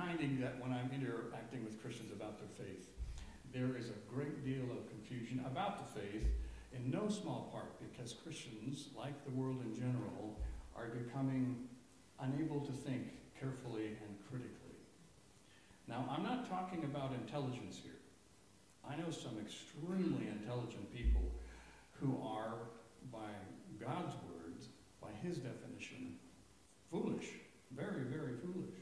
finding that when I'm interacting with Christians about their faith, there is a great deal of confusion about the faith, in no small part because Christians, like the world in general, are becoming unable to think carefully and critically. Now, I'm not talking about intelligence here. I know some extremely intelligent people who are, by God's words, by his definition, foolish, very, very foolish.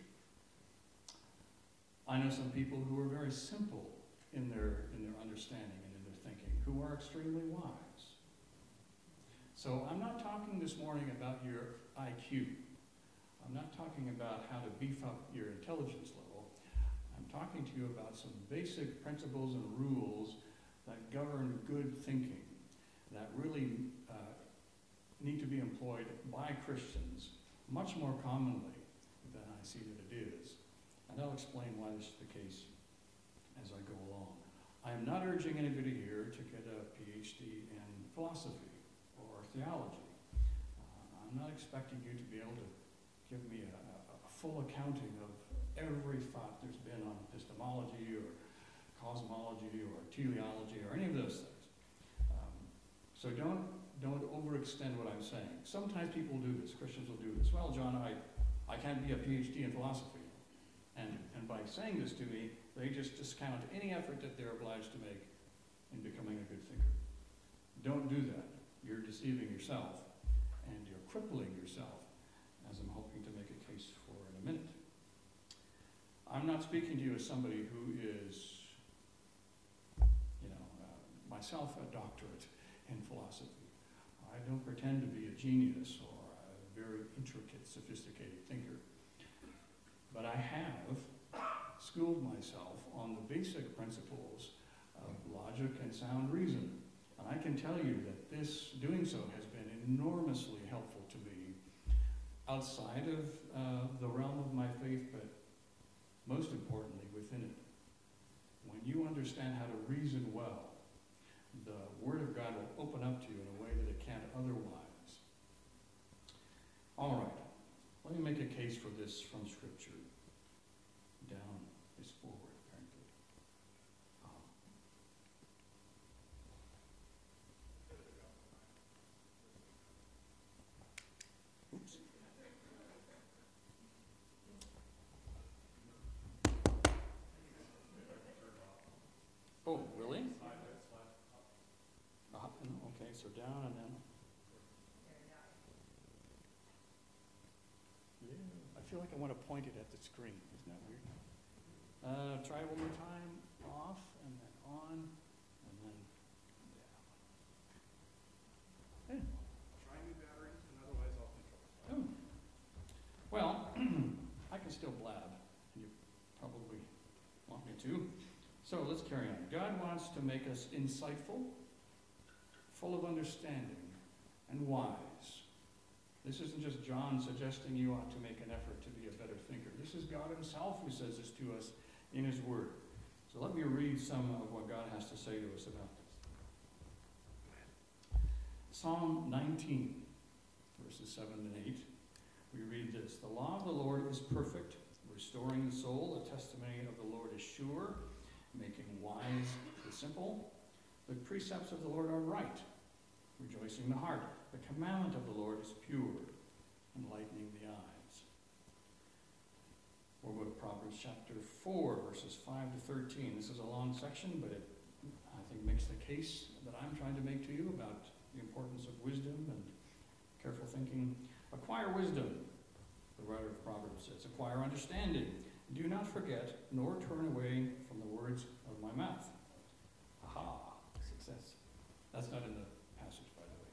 I know some people who are very simple in their understanding and in their thinking, who are extremely wise. So I'm not talking this morning about your IQ. I'm not talking about how to beef up your intelligence level. I'm talking to you about some basic principles and rules that govern good thinking, that really need to be employed by Christians much more commonly than I see that it is. And I'll explain why this is the case as I go along. I am not urging anybody here to get a PhD in philosophy or theology. I'm not expecting you to be able to give me a full accounting of every thought there's been on epistemology or cosmology or teleology or any of those things. So don't overextend what I'm saying. Sometimes people do this, Christians will do this. Well, John, I can't be a PhD in philosophy. And by saying this to me, they just discount any effort that they're obliged to make in becoming a good thinker. Don't do that. You're deceiving yourself, and you're crippling yourself, as I'm hoping to make a case for in a minute. I'm not speaking to you as somebody who is, myself a doctorate in philosophy. I don't pretend to be a genius or a very intricate, sophisticated thinker. But I have schooled myself on the basic principles of logic and sound reason. And I can tell you that doing so has been enormously helpful to me outside of the realm of my faith, but most importantly within it. When you understand how to reason well, the Word of God will open up to you in a way that it can't otherwise. All right, let me make a case for this from Scripture. Down is forward, apparently. Oops. Oh, really? Okay, so down and then. Yeah, I feel like I want to point it at the screen. Isn't that weird? Try it one more time. Off and then on and then down. Yeah. Try new batteries, and otherwise I'll control. Oh. Well, I can still blab, and you probably want me to. So let's carry on. God wants to make us insightful, full of understanding, and wise. This isn't just John suggesting you ought to make an effort to be a better thinker. This is God himself who says this to us in his word. So let me read some of what God has to say to us about this. Psalm 19, verses 7 and 8. We read this: The law of the Lord is perfect, restoring the soul. The testimony of the Lord is sure, making wise the simple. The precepts of the Lord are right, rejoicing the heart. The commandment of the Lord is pure, enlightening the eyes. We'll go to Proverbs chapter 4, verses 5 to 13. This is a long section, but it, I think, makes the case that I'm trying to make to you about the importance of wisdom and careful thinking. Acquire wisdom, the writer of Proverbs says. Acquire understanding. Do not forget, nor turn away from the words of my mouth. Aha, success. That's not in the passage, by the way.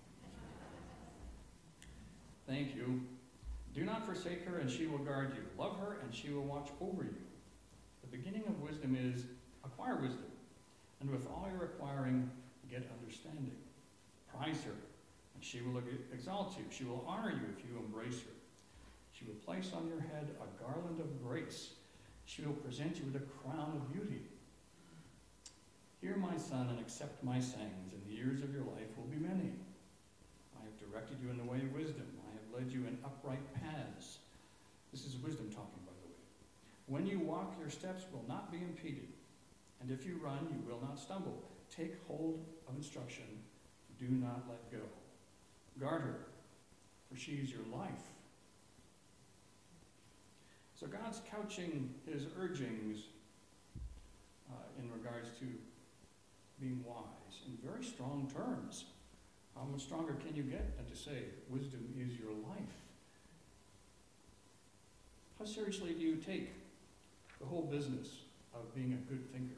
Thank you. Do not forsake her, and she will guard you. Love her, and she will watch over you. The beginning of wisdom is acquire wisdom. And with all your acquiring, get understanding. Prize her, and she will exalt you. She will honor you if you embrace her. She will place on your head a garland of grace. She will present you with a crown of beauty. Hear, my son, and accept my sayings, and the years of your life will be many. I have directed you in the way of wisdom. I have led you in upright paths. This is wisdom talking, by the way. When you walk, your steps will not be impeded. And if you run, you will not stumble. Take hold of instruction. Do not let go. Guard her, for she is your life. So God's couching his urgings in regards to being wise in very strong terms. How much stronger can you get than to say, wisdom is your life? How seriously do you take the whole business of being a good thinker?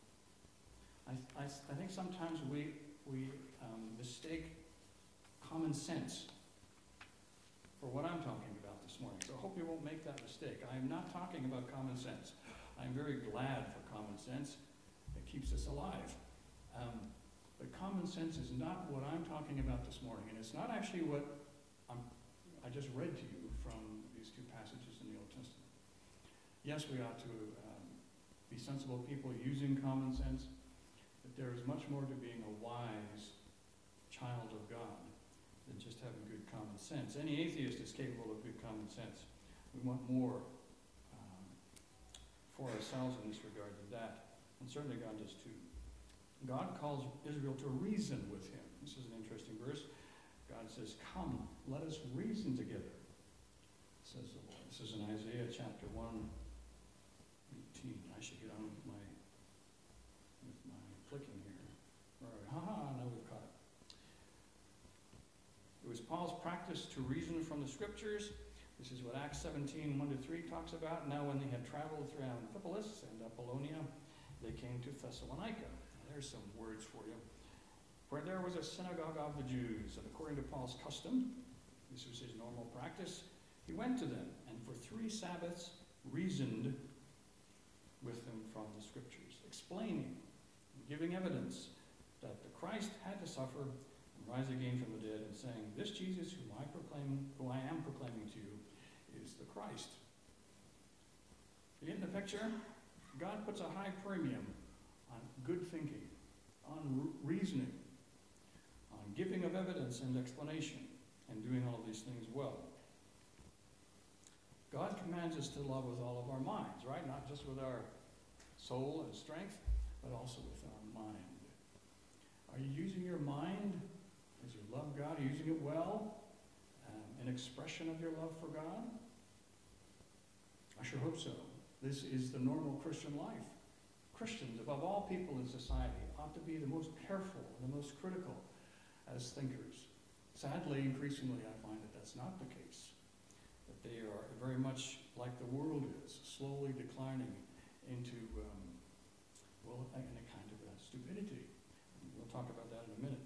I think sometimes we mistake common sense for what I'm talking about this morning. So I hope you won't make that mistake. I am not talking about common sense. I'm very glad for common sense. It keeps us alive. But common sense is not what I'm talking about this morning. And it's not actually what I just read to you from these two passages in the Old Testament. Yes, we ought to be sensible people using common sense, but there is much more to being a wise child of God than just having good common sense. Any atheist is capable of good common sense. We want more for ourselves in this regard than that, and certainly God does too. God calls Israel to reason with him. This is an interesting verse. God says, "Come, let us reason together," says the Lord. This is in Isaiah chapter 1:18. I should get on with my clicking here. All right, now we've caught it. It was Paul's practice to reason from the scriptures. This is what Acts 17:1-3 talks about. Now when they had traveled through Amphipolis and Apollonia, they came to Thessalonica. There's some words for you. Where there was a synagogue of the Jews, and according to Paul's custom, this was his normal practice, he went to them, and for 3 Sabbaths reasoned with them from the scriptures, explaining and giving evidence that the Christ had to suffer and rise again from the dead, and saying, "This Jesus whom I am proclaiming to you is the Christ." You get in the picture? God puts a high premium on good thinking, on reasoning, on giving of evidence and explanation, and doing all of these things well. God commands us to love with all of our minds, right? Not just with our soul and strength, but also with our mind. Are you using your mind as you love God? Are you using it well? An expression of your love for God? I sure hope so. This is the normal Christian life. Christians, above all people in society, ought to be the most careful and the most critical as thinkers. Sadly, increasingly, I find that that's not the case. That they are very much like the world is, slowly declining into, in a kind of stupidity. We'll talk about that in a minute.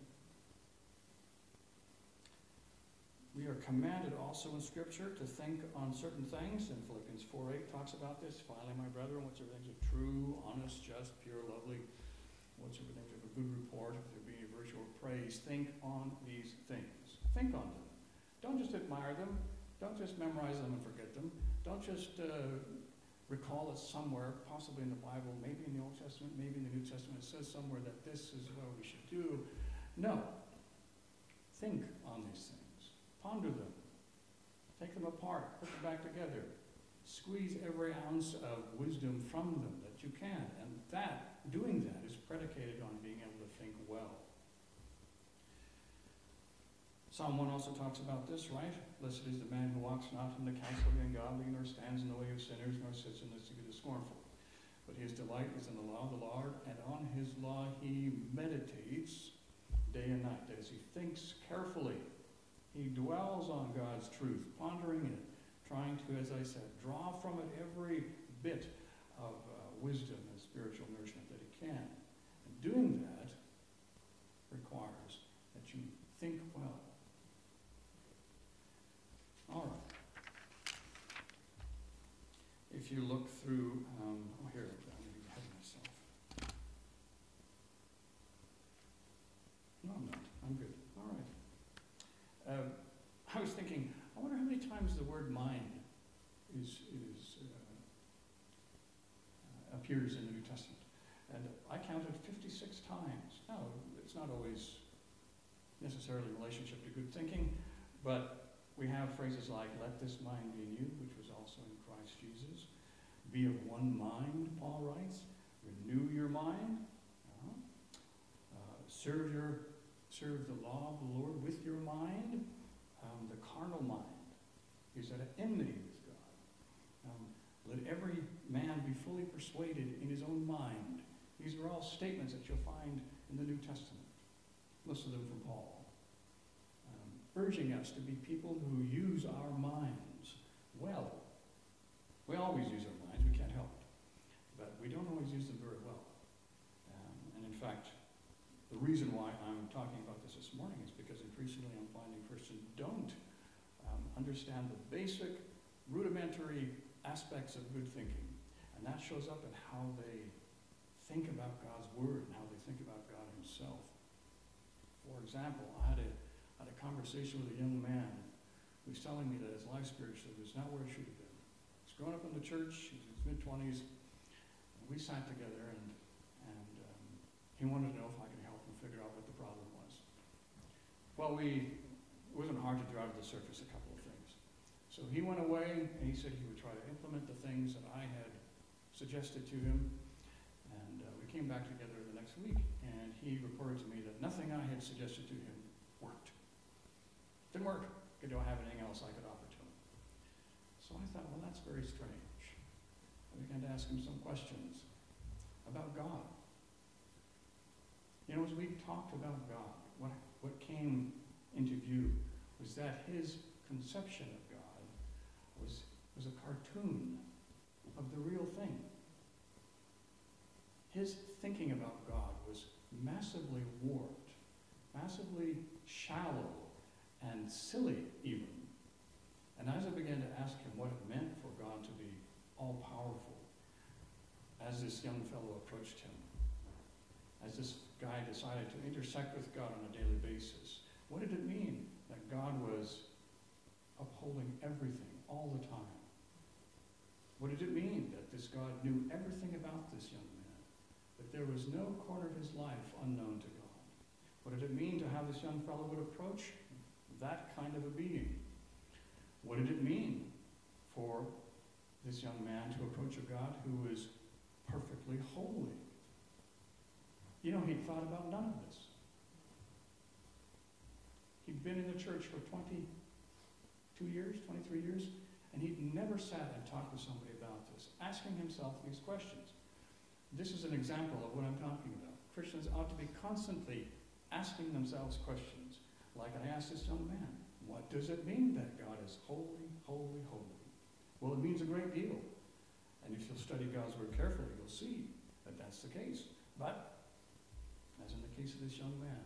We are commanded also in Scripture to think on certain things, and Philippians 4:8 talks about this. Finally, my brethren, whatsoever things are true, honest, just, pure, lovely, whatsoever things are of a good report, if there be a virtue or praise, think on these things. Think on them. Don't just admire them. Don't just memorize them and forget them. Don't just recall it somewhere, possibly in the Bible, maybe in the Old Testament, maybe in the New Testament. It says somewhere that this is what we should do. No. Think on these things. Ponder them. Take them apart. Put them back together. Squeeze every ounce of wisdom from them that you can. And doing that is predicated on being able to think well. Psalm 1 also talks about this, right? Blessed is the man who walks not in the counsel of the ungodly, nor stands in the way of sinners, nor sits in the seat of the scornful. But his delight is in the law of the Lord, and on his law he meditates day and night. That is, he thinks carefully. He dwells on God's truth, pondering it, trying to, as I said, draw from it every bit of wisdom and spiritual nourishment that he can. And doing that requires that you think well. All right. If you look through, here, I'm going to be ahead of myself. No, I'm not. I'm good. All right. I was thinking, I wonder how many times the word mind appears in the New Testament. And I counted 56 times. Now, it's not always necessarily in relationship to good thinking, but we have phrases like, let this mind be in you, which was also in Christ Jesus. Be of one mind, Paul writes. Renew your mind. Serve the law of the Lord with your mind. The carnal mind is at enmity with God. Let every man be fully persuaded in his own mind. These are all statements that you'll find in the New Testament, most of them from Paul, urging us to be people who use our minds well. We always use our minds, we can't help it, but we don't always use them very well. And in fact, the reason why I'm talking about this morning is because increasingly I'm finding Christians don't understand the basic, rudimentary aspects of good thinking. And that shows up in how they think about God's Word and how they think about God Himself. For example, I had a conversation with a young man who was telling me that his life spiritually was not where it should have been. He's grown up in the church, he's in his mid-20s, and we sat together and he wanted to know if I could help him figure out what the problem was. Well, it wasn't hard to draw to the surface a couple of things. So he went away and he said he would try to implement the things that I had suggested to him. And we came back together the next week and he reported to me that nothing I had suggested to him worked. Didn't work. I don't have anything else I could offer to him. So I thought, well, that's very strange. I began to ask him some questions about God. You know, as we talked about God, what came into view was that his conception of God was a cartoon of the real thing. His thinking about God was massively warped, massively shallow, and silly even. And as I began to ask him what it meant for God to be all-powerful, as this young fellow approached him, as this guy decided to intersect with God on a daily basis, what did it mean that God was upholding everything all the time? What did it mean that this God knew everything about this young man? That there was no corner of his life unknown to God? What did it mean to how this young fellow would approach that kind of a being? What did it mean for this young man to approach a God who is perfectly holy? You know, he'd thought about none of this. He'd been in the church for 22 years, 23 years, and he'd never sat and talked with somebody about this, asking himself these questions. This is an example of what I'm talking about. Christians ought to be constantly asking themselves questions, like I asked this young man. What does it mean that God is holy, holy, holy? Well, it means a great deal. And if you'll study God's Word carefully, you'll see that that's the case. But as in the case of this young man,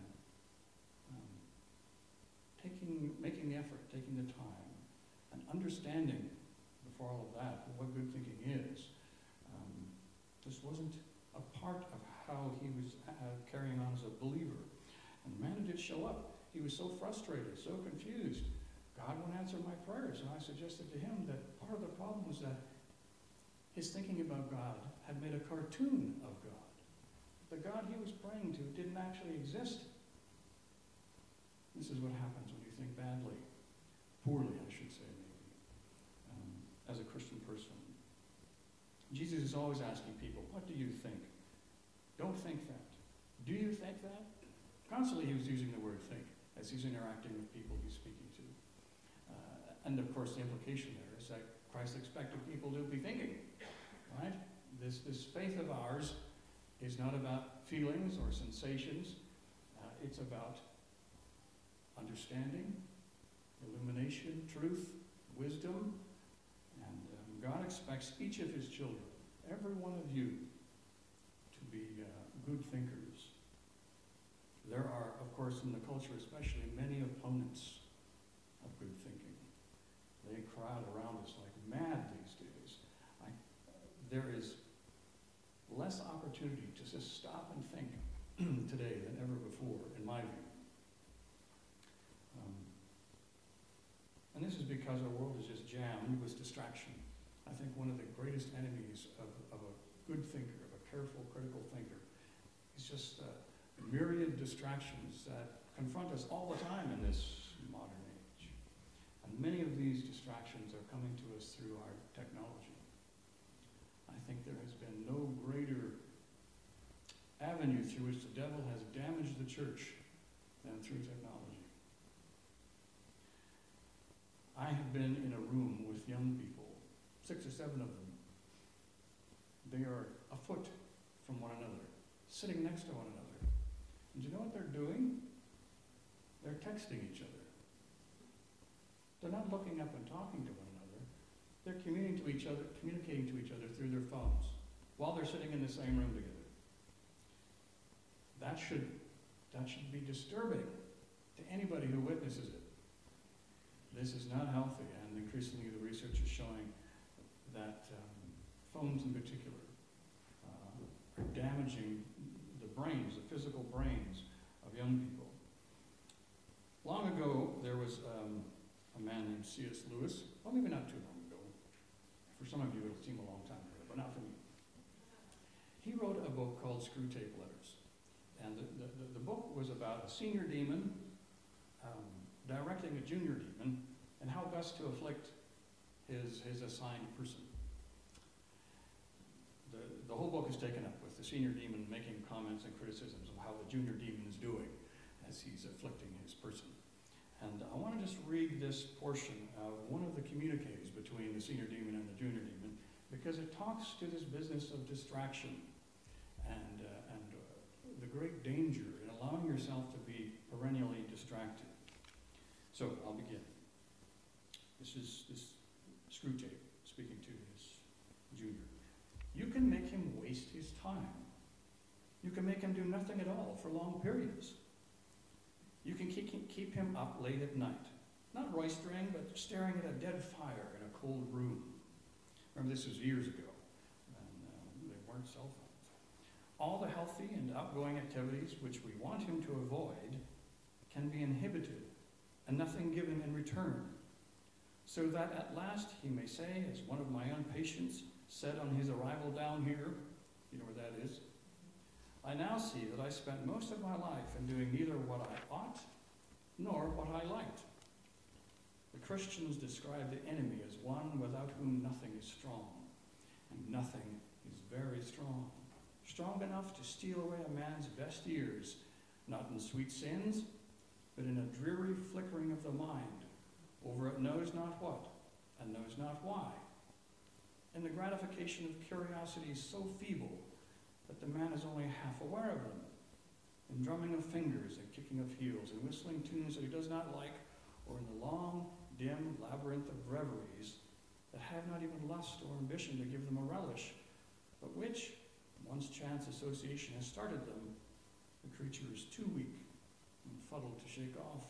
making the effort, taking the time, and understanding before all of that what good thinking is, this wasn't a part of how he was carrying on as a believer. And man, it did show up. He was so frustrated, so confused. God won't answer my prayers. And I suggested to him that part of the problem was that his thinking about God had made a cartoon of God. The God he was praying to didn't actually exist. This is what happens when you think badly, poorly, I should say, maybe, as a Christian person. Jesus is always asking people, what do you think? Don't think that. Do you think that? Constantly he was using the word think as he's interacting with people he's speaking to. And of course the implication there is that Christ expected people to be thinking, right? This faith of ours is not about feelings or sensations. It's about understanding, illumination, truth, wisdom. And God expects each of his children, every one of you, to be good thinkers. There are, of course, in the culture especially, many opponents of good thinking. They crowd around us like mad these days. There is less opportunity to just stop and think today than ever before, in my view. And this is because our world is just jammed with distraction. I think one of the greatest enemies of a good thinker, of a careful, critical thinker, is just myriad distractions that confront us all the time in this modern age. And many of these distractions are coming to us through our technology. avenue through which the devil has damaged the church and through technology. I have been in a room with young people, 6 or 7 of them. They are a foot from one another, sitting next to one another. And do you know what they're doing? They're texting each other. They're not looking up and talking to one another. They're communicating to each other through their phones while they're sitting in the same room together. That should be disturbing to anybody who witnesses it. This is not healthy, and increasingly the research is showing that phones in particular are damaging the brains, the physical brains of young people. Long ago, there was a man named C.S. Lewis. Well, maybe not too long ago. For some of you, it'll seem a long time ago, but not for me. He wrote a book called Screwtape Letters. And the book was about a senior demon directing a junior demon and how best to afflict his assigned person. The whole book is taken up with the senior demon making comments and criticisms of how the junior demon is doing as he's afflicting his person. And I want to just read this portion of one of the communicators between the senior demon and the junior demon, because it talks to this business of distraction and the great danger in allowing yourself to be perennially distracted. So I'll begin. This is Screwtape speaking to his junior. You can make him waste his time. You can make him do nothing at all for long periods. You can keep him up late at night, not roistering, but staring at a dead fire in a cold room. Remember, this was years ago, and they weren't cell phones. All the healthy and outgoing activities which we want him to avoid can be inhibited, and nothing given in return, so that at last he may say, as one of my own patients said on his arrival down here, you know where that is, I now see that I spent most of my life in doing neither what I ought nor what I liked. The Christians describe the enemy as one without whom nothing is strong, and nothing is very strong. Strong enough to steal away a man's best years, not in sweet sins, but in a dreary flickering of the mind, over it knows not what, and knows not why. In the gratification of curiosities so feeble that the man is only half aware of them, in drumming of fingers and kicking of heels, and whistling tunes that he does not like, or in the long, dim labyrinth of reveries that have not even lust or ambition to give them a relish, but which, once chance association has started them, the creature is too weak and fuddled to shake off.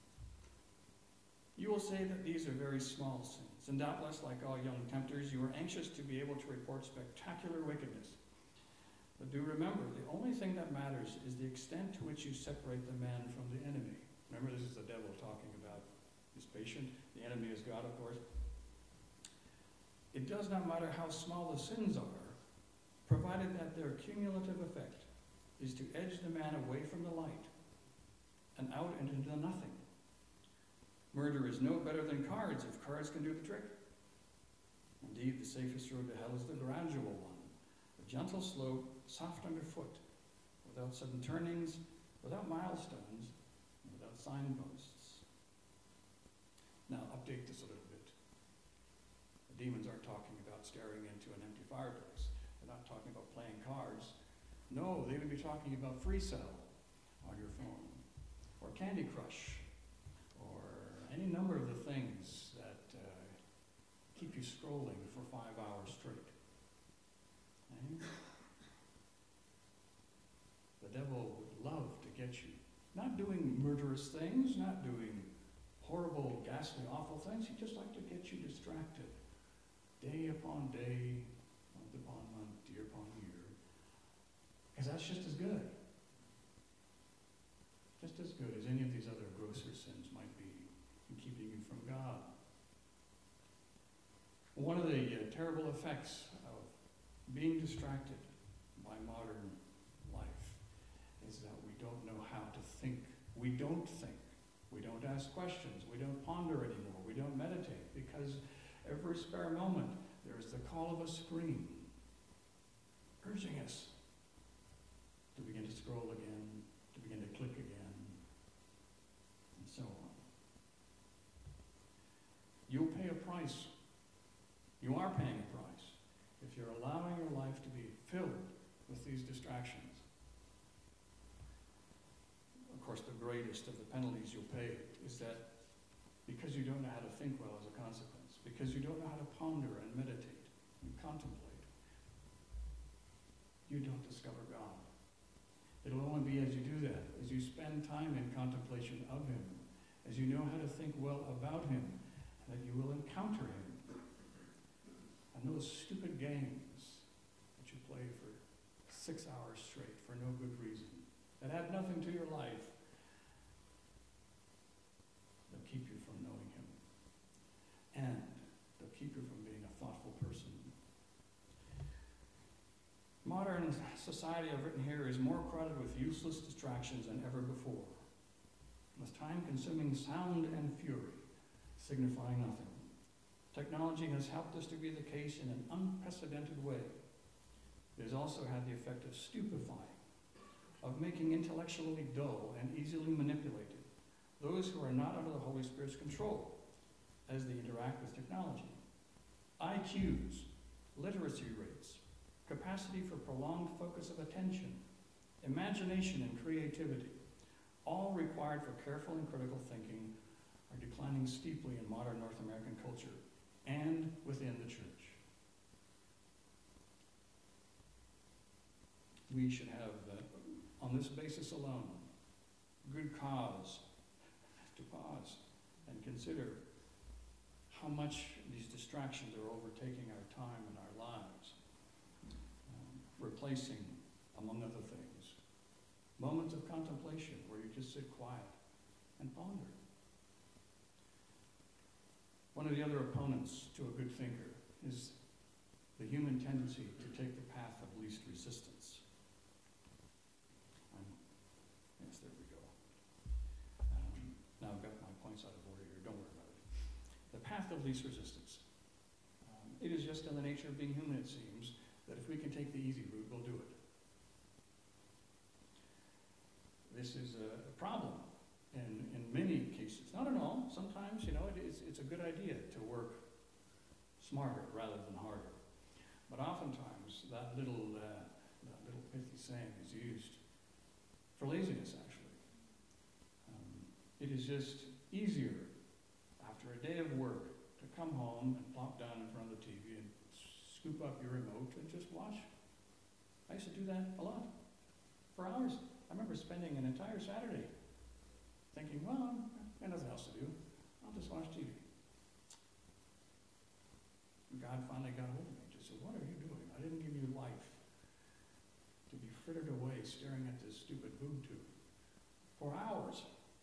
You will say that these are very small sins, and doubtless, like all young tempters, you are anxious to be able to report spectacular wickedness. But do remember, the only thing that matters is the extent to which you separate the man from the enemy. Remember, this is the devil talking about his patient. The enemy is God, of course. It does not matter how small the sins are, provided that their cumulative effect is to edge the man away from the light and out and into nothing. Murder is no better than cards if cards can do the trick. Indeed, the safest road to hell is the gradual one, a gentle slope, soft underfoot, without sudden turnings, without milestones, and without signposts. Now, update this a little bit. The demons aren't talking about staring into an empty fireplace. They're not talking about playing cards. No, they would be talking about Free Cell on your phone, or Candy Crush, or any number of the things that keep you scrolling for 5 hours straight. Okay? The devil would love to get you. Not doing murderous things, not doing horrible, ghastly, awful things. He'd just like to get you distracted. Day upon day, month upon month, year upon year. Because that's just as good. Just as good as any of these other grosser sins might be in keeping you from God. One of the terrible effects of being distracted by modern life is that we don't know how to think. We don't think. We don't ask questions. We don't ponder anymore. We don't meditate, because every spare moment there is the call of a screen urging us to begin to you're allowing your life to be filled with these distractions. Of course, the greatest of the penalties you'll pay is that because you don't know how to think well as a consequence, because you don't know how to ponder and meditate and contemplate, you don't discover God. It'll only be as you do that, as you spend time in contemplation of Him, as you know how to think well about Him, that you will encounter Him. And those stupid games that you play for 6 hours straight for no good reason, that add nothing to your life, they'll keep you from knowing Him. And they'll keep you from being a thoughtful person. Modern society, I've written here, is more crowded with useless distractions than ever before, with time-consuming sound and fury signifying nothing. Technology has helped this to be the case in an unprecedented way. It has also had the effect of stupefying, of making intellectually dull and easily manipulated those who are not under the Holy Spirit's control as they interact with technology. IQs, literacy rates, capacity for prolonged focus of attention, imagination and creativity, all required for careful and critical thinking, are declining steeply in modern North American culture and within the church. We should have, on this basis alone, good cause to pause and consider how much these distractions are overtaking our time and our lives, replacing, among other things, moments of contemplation where you just sit quiet and ponder. One of the other opponents to a good thinker is the human tendency to take the path of least resistance. Yes, there we go. Now I've got my points out of order here, don't worry about it. The path of least resistance. It is just in the nature of being human, it seems, that if we can take the easy route, we'll do it. This is a problem in many cases. Not in all. Sometimes, it's a good idea to work smarter rather than harder. But oftentimes, that little pithy saying is used for laziness, actually. It is just easier after a day of work to come home and plop down in front of the TV and scoop up your remote and just watch. I used to do that a lot, for hours. I remember spending an entire Saturday thinking, well, I've got nothing else to do. I'll just watch TV. And God finally got hold of me and just said, what are you doing? I didn't give you life to be frittered away staring at this stupid boob tube for hours.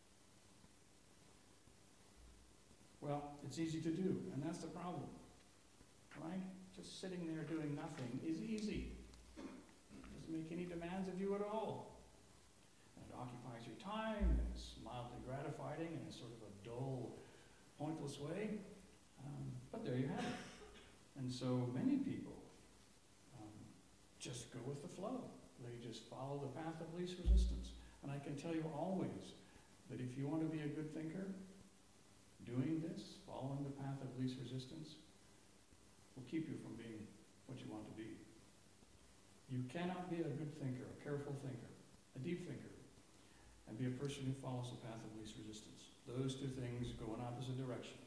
Well, it's easy to do, and that's the problem, right? Just sitting there doing nothing is easy. It doesn't make any demands of you at all. And it occupies your time, and it's mildly gratifying in a sort of a dull, pointless way. But there you have it. And so many people just go with the flow. They just follow the path of least resistance. And I can tell you always that if you want to be a good thinker, doing this, following the path of least resistance, will keep you from being what you want to be. You cannot be a good thinker, a careful thinker, a deep thinker, and be a person who follows the path of least resistance. Those two things go in opposite directions.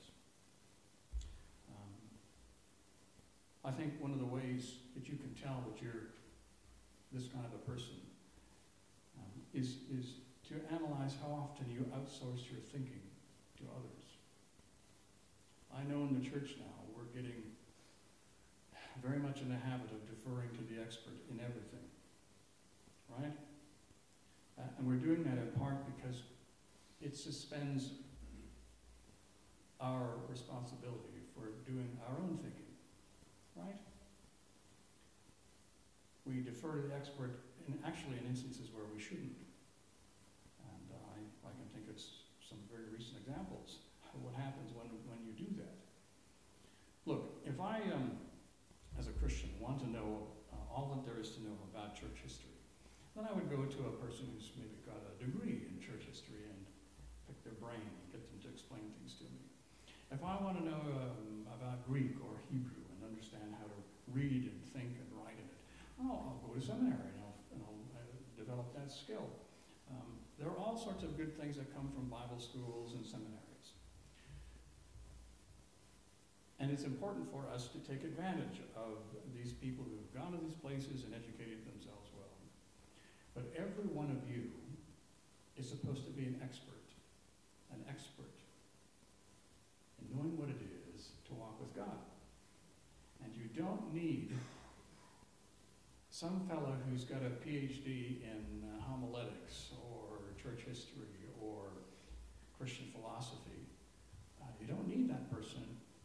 I think one of the ways that you can tell that you're this kind of a person is to analyze how often you outsource your thinking to others. I know in the church now we're getting very much in the habit of deferring to the expert in everything, right? And we're doing that in part because it suspends our responsibility for doing our own thinking, right? We defer to the expert actually in instances where we shouldn't. And I can think of some very recent examples of what happens when you do that. Look, if I, as a Christian, want to know all that there is to know about church history, then I would go to a person who's maybe got a degree in church history and pick their brain and get them to explain things to me. If I want to know about Greek or Hebrew and understand how to read and think and write in it. Oh, I'll go to seminary and I'll develop that skill. There are all sorts of good things that come from Bible schools and seminaries. And it's important for us to take advantage of these people who've gone to these places and educated themselves well. But every one of you is supposed to be an expert in knowing what it is to walk with God. And you don't need some fellow who's got a PhD in homiletics or church history or Christian philosophy. You don't need that person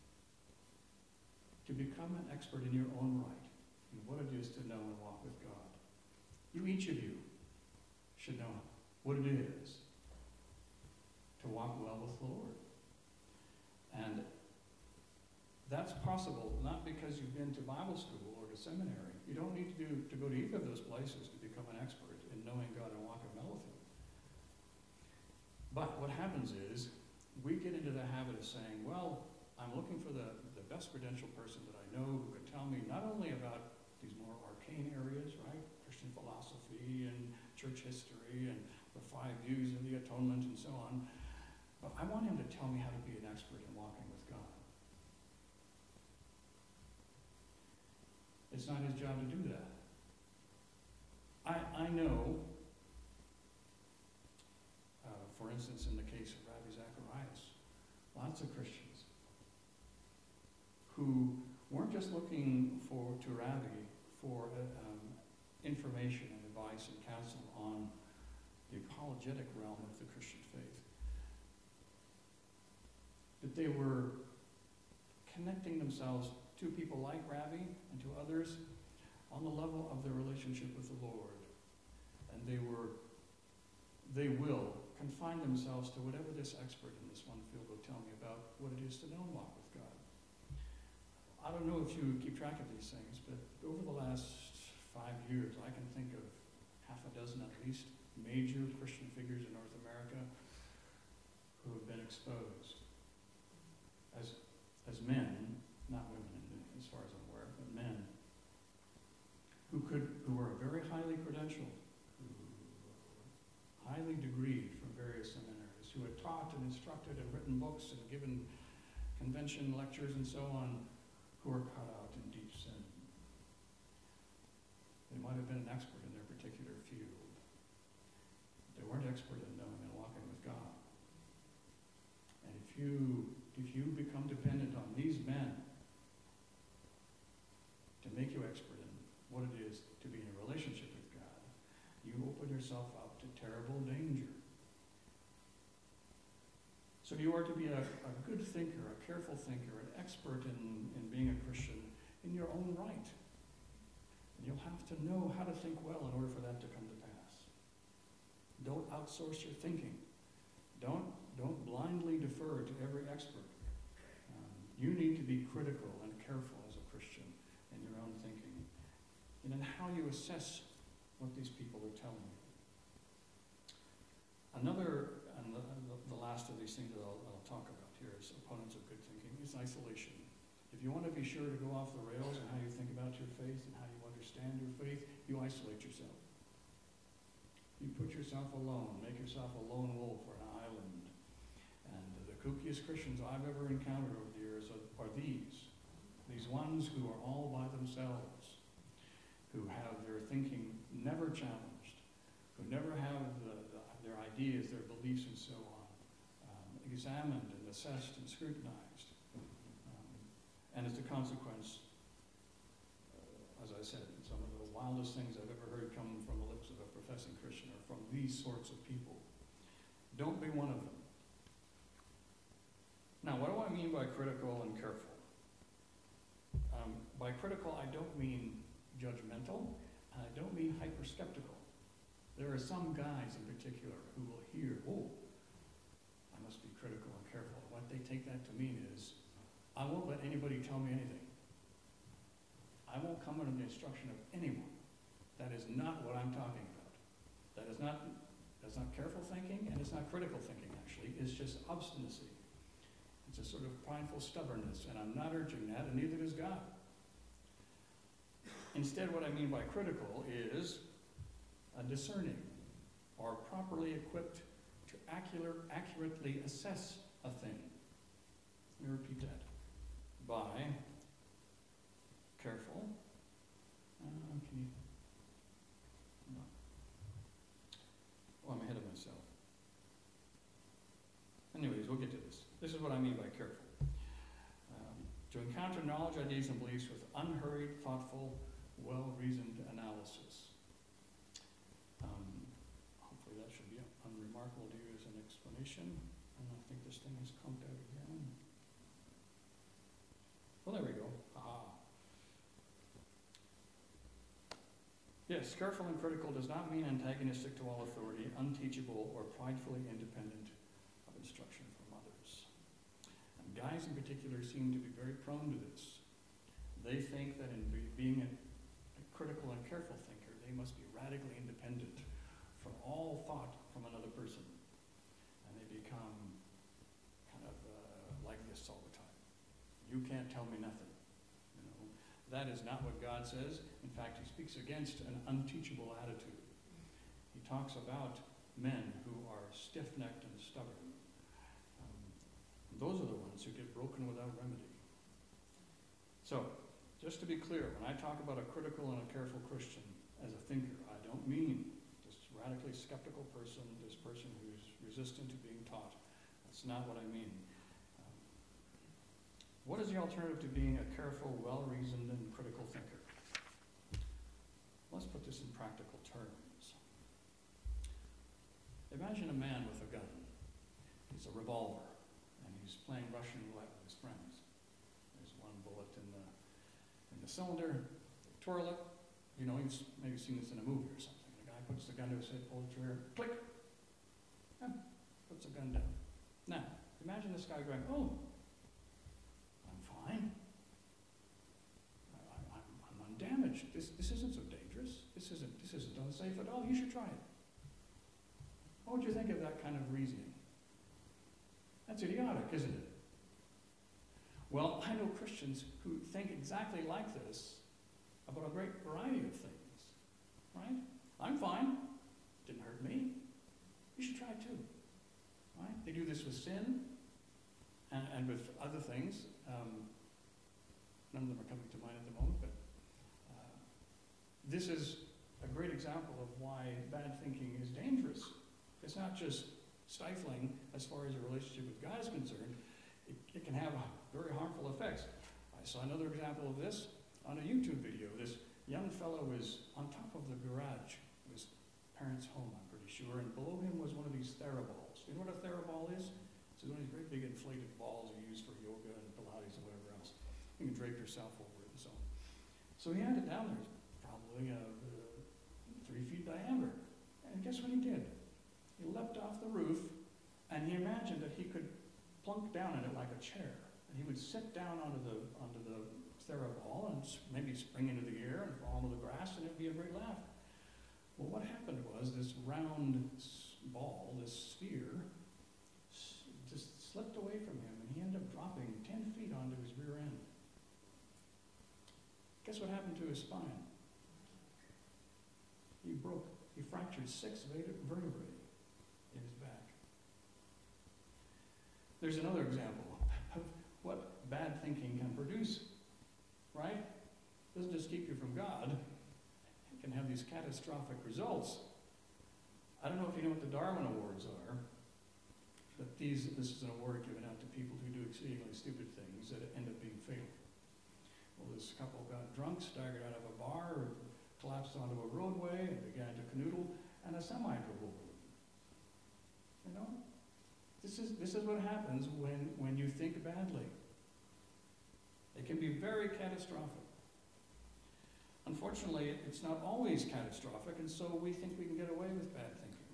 to become an expert in your own right in what it is to know and walk with God. Each of you should know what it is to walk well with the Lord. And that's possible not because you've been to Bible school or to seminary. You don't need to go to either of those places to become an expert in knowing God and walking well with Him. But what happens is we get into the habit of saying, well, I'm looking for the best credentialed person that I know who can tell me not only about these more arcane areas, right? Christian philosophy and church history and the 5 views of the atonement and so on, but I want him to tell me how to be an expert in walking with God. It's not his job to do that. I know, for instance, in the case of Rabbi Zacharias, lots of Christians who weren't just looking to Rabbi for information and advice and counsel on the apologetic realm of the Christian faith, that they were connecting themselves to people like Rabbi and to others on the level of their relationship with the Lord. And they will confine themselves to whatever this expert in this one field will tell me about what it is to know and walk with God. I don't know if you keep track of these things, but over the last 5 years, I can think of half a dozen at least major Christian figures in North America who have been exposed as men, not women as far as I'm aware, but men who are very highly credentialed, highly degreed from various seminaries, who had taught and instructed and written books and given convention lectures and so on, who are caught out in deep sin. They might have been an expert in their particular field. They weren't expert in knowing and walking with God. And if you become dependent on these men to make you expert in what it is to be in a relationship with God, you open yourself up to terrible danger. So you are to be a good thinker, a careful thinker, an expert in being a Christian in your own right. And you'll have to know how to think well in order for that to come to pass. Don't outsource your thinking. Don't blindly defer to every expert. You need to be critical and careful as a Christian in your own thinking and in how you assess what these people are telling you. Another, and the last of these things that I'll talk about here is opponents of good thinking, is isolation. If you want to be sure to go off the rails in how you think about your faith and how you understand your faith, you isolate yourself. You put yourself alone, make yourself a lone wolf or an island. And the kookiest Christians I've ever encountered over the years are these ones who are all by themselves, who have their thinking never challenged, who never have their ideas, their beliefs, and so on, examined and assessed and scrutinized. And as a consequence, as I said, some of the wildest things I've ever heard come from the lips of a professing Christian are from these sorts of people. Don't be one of them. Now, what do I mean by critical and careful? By critical, I don't mean judgmental, and I don't mean hyper-skeptical. There are some guys in particular who will hear, oh, I must be critical and careful. What they take that to mean is, I won't let anybody tell me anything. I won't come under the instruction of anyone. That is not what I'm talking about. That's not careful thinking, and it's not critical thinking, actually. It's just obstinacy. It's a sort of prideful stubbornness, and I'm not urging that, and neither does God. Instead, what I mean by critical is a discerning or properly equipped to accurately assess a thing. Let me repeat that. By careful. Can you? No. Oh, I'm ahead of myself. Anyways, we'll get to this. This is what I mean by careful. To encounter knowledge, ideas, and beliefs with unhurried, thoughtful, well-reasoned analysis. Hopefully that should be unremarkable to you as an explanation. And I think this thing is conked out again. Well, there we go. Ah. Yes, careful and critical does not mean antagonistic to all authority, unteachable, or pridefully independent of instruction from others. And guys in particular seem to be very prone to this. They think that in being a critical and careful thinker, they must be radically independent from all thought from another person. And they become kind of like this all the time. You can't tell me nothing. You know, that is not what God says. In fact, he speaks against an unteachable attitude. He talks about men who are stiff-necked and stubborn. Those are the ones who get broken without remedy. So, just to be clear, when I talk about a critical and a careful Christian as a thinker, I don't mean this radically skeptical person, this person who's resistant to being taught. That's not what I mean. What is the alternative to being a careful, well-reasoned, and critical thinker? Let's put this in practical terms. Imagine a man with a gun. It's a revolver, and he's playing Russian roulette with his friends. There's one bullet in the cylinder, they twirl it. You know, you've maybe seen this in a movie or something. The guy puts the gun to his head, pulls the trigger, click, and puts the gun down. Now, imagine this guy going, oh, I'm fine. I'm undamaged. This isn't so dangerous. This isn't unsafe at all. You should try it. What would you think of that kind of reasoning? That's idiotic, isn't it? Well, I know Christians who think exactly like this about a great variety of things, right? I'm fine. Didn't hurt me. You should try it too, right? They do this with sin and with other things. None of them are coming to mind at the moment, but this is a great example of why bad thinking is dangerous. It's not just stifling as far as a relationship with God is concerned. It can have very harmful effects. I saw another example of this on a YouTube video. This young fellow was on top of the garage of his parents' home, I'm pretty sure, and below him was one of these Theraballs. You know what a Theraball is? It's one of these great big inflated balls you use for yoga and Pilates and whatever else. You can drape yourself over it and so on. So he had it down there, probably 3 feet diameter. And guess what he did? He leapt off the roof, and he imagined that he could plunk down in it like a chair. And he would sit down onto the Theraball and maybe spring into the air and fall into the grass, and it would be a great laugh. Well, what happened was this round ball, this sphere, just slipped away from him, and he ended up dropping 10 feet onto his rear end. Guess what happened to his spine? He fractured 6 vertebrae in his back. There's another example of what bad thinking can produce, right? It doesn't just keep you from God. It can have these catastrophic results. I don't know if you know what the Darwin Awards are, but this is an award given out to people who do exceedingly stupid things that end up being fatal. Well, this couple got drunk, staggered out of a bar, collapsed onto a roadway, and began to canoodle, and a semi drove over them. You know? This is what happens when you think badly. It can be very catastrophic. Unfortunately, it's not always catastrophic, and so we think we can get away with bad thinking.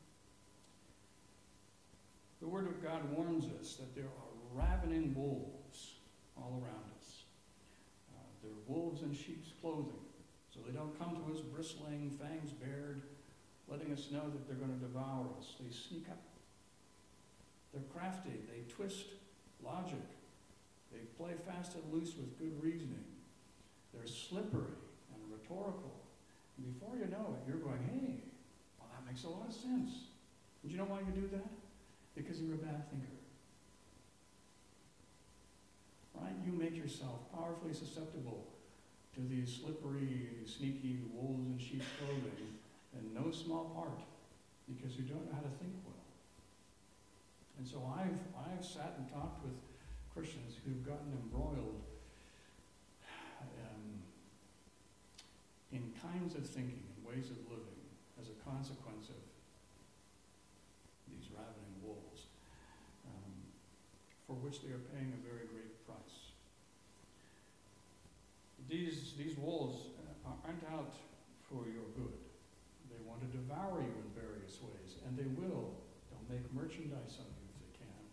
The Word of God warns us that there are ravening wolves all around us. They're wolves in sheep's clothing, so they don't come to us bristling, fangs bared, letting us know that they're going to devour us. They sneak up. They're crafty. They twist logic. They play fast and loose with good reasoning. They're slippery and makes a lot of sense. And you know why you do that? Because you're a bad thinker. Right? You make yourself powerfully susceptible to these slippery, sneaky wolves in sheep's clothing, in no small part, because you don't know how to think well. And so I've sat and talked with Christians who've gotten embroiled in kinds of thinking and ways of living as a consequence of these ravening wolves, for which they are paying a very great price. These wolves aren't out for your good. They want to devour you in various ways, and they will. They'll make merchandise of you if they can.